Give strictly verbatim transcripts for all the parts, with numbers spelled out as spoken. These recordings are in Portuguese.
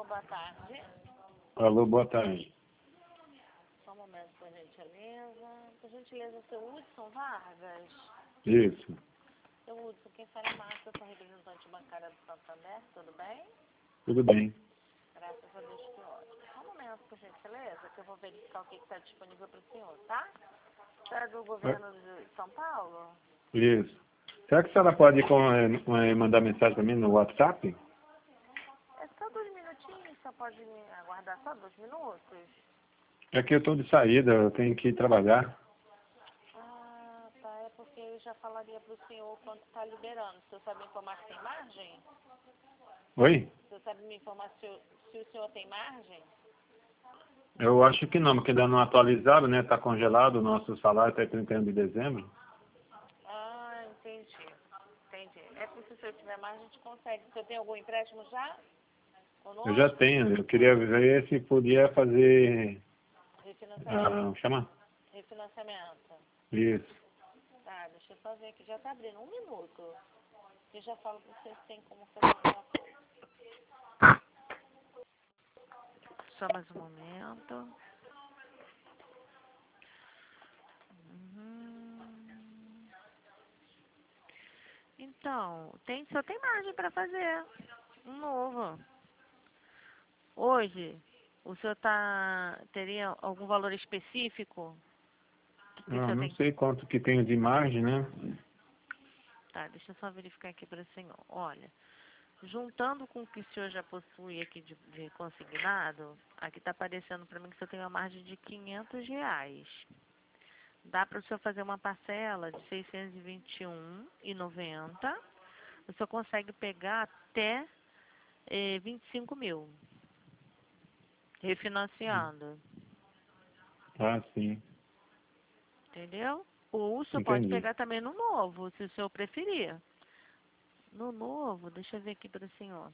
boa tarde. Alô, boa tarde. Só um momento, por gentileza. Por gentileza, seu Hudson Vargas. Isso. Seu Hudson, quem fala é Márcia, sou representante bancária do Santander, tudo bem? Tudo bem. Graças a Deus que ótimo. Só um momento, por gentileza, que eu vou verificar o que está disponível para o senhor, tá? Você é do governo de São Paulo? Isso. Será que a senhora pode com, é, mandar mensagem para mim no WhatsApp? É só dois minutinhos, só pode me aguardar só dois minutos? É que eu estou de saída, eu tenho que ir trabalhar. Ah, tá. É porque eu já falaria para o senhor quanto está liberando. O senhor sabe me informar se tem margem? Oi? O senhor sabe me informar se, o- se o senhor tem margem? Eu acho que não, porque ainda não atualizaram, né? Está congelado o nosso salário até trinta e um de dezembro. Ah, entendi. Entendi. É porque se o senhor tiver margem, a gente consegue. O senhor tem algum empréstimo já? Eu já Conosco? tenho, eu queria ver se podia fazer... Refinanciamento. Ah, chama? Refinanciamento. Isso. Tá, deixa eu só ver aqui. Já está abrindo. Um minuto. Eu já falo para vocês se tem como fazer alguma coisa. Só mais um momento. Uhum. Então, tem, só tem margem para fazer um novo. Hoje, o senhor tá, teria algum valor específico que o Eu senhor não tem? sei quanto que tenho de margem, né? Tá, deixa eu só verificar aqui para o senhor. Olha, juntando com o que o senhor já possui aqui de, de consignado, aqui está aparecendo para mim que o senhor tem uma margem de quinhentos reais. Dá para o senhor fazer uma parcela de seiscentos e vinte e um reais e noventa centavos. O senhor consegue pegar até eh, vinte e cinco mil, refinanciando. Ah, sim. Entendeu? Ou o senhor pode Entendi. pegar também no novo, se o senhor preferir. No novo, deixa eu ver aqui para o senhor.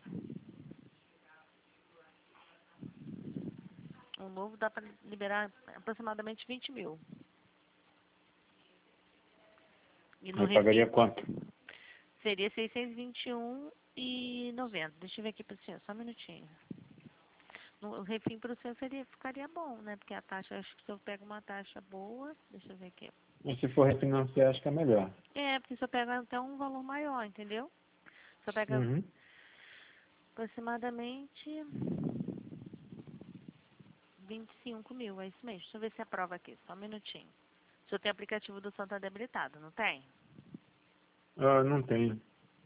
O novo dá para liberar aproximadamente vinte mil. E no Eu pagaria refim quanto? seria seiscentos e vinte e um reais e noventa centavos. Deixa eu ver aqui para o senhor, só um minutinho. No refim para o senhor seria, ficaria bom, né? Porque a taxa, acho que o senhor pega uma taxa boa. Deixa eu ver aqui. Mas se for refinanciar, acho que é melhor. É, porque o senhor pega até um valor maior, entendeu? O senhor pega Uhum. aproximadamente vinte e cinco mil, é isso mesmo. Deixa eu ver se aprova aqui, só um minutinho. O senhor tem aplicativo do Santander habilitado, não tem? Ah, não tenho.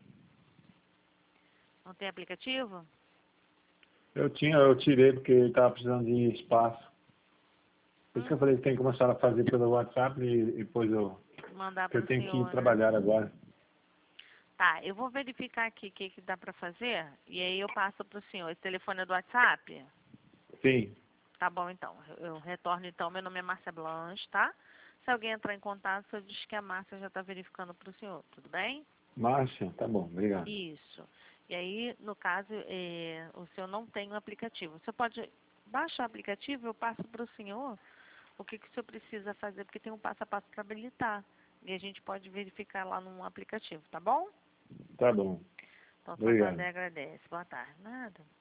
Não tem aplicativo? Eu tinha, eu tirei porque estava precisando de espaço. Por isso que eu falei Hum, que tem que começar a fazer pelo WhatsApp e e depois eu, mandar que para eu o tenho que ir senhor, né? trabalhar agora. Tá, eu vou verificar aqui o que, que dá para fazer e aí eu passo para o senhor. Esse telefone é do WhatsApp? Sim, Tá bom, então. Eu eu retorno, então. Meu nome é Márcia Blanche, tá? Se alguém entrar em contato, o senhor diz que a Márcia já está verificando para o senhor, tudo bem? Márcia, tá bom, obrigado. Isso. E aí, no caso, eh, o senhor não tem o aplicativo. O senhor pode baixar o aplicativo, eu passo para o senhor o que, que o senhor precisa fazer, porque tem um passo a passo para habilitar. E a gente pode verificar lá no aplicativo, tá bom? Tá bom, Então, obrigado. Santander agradece. Boa tarde. Nada.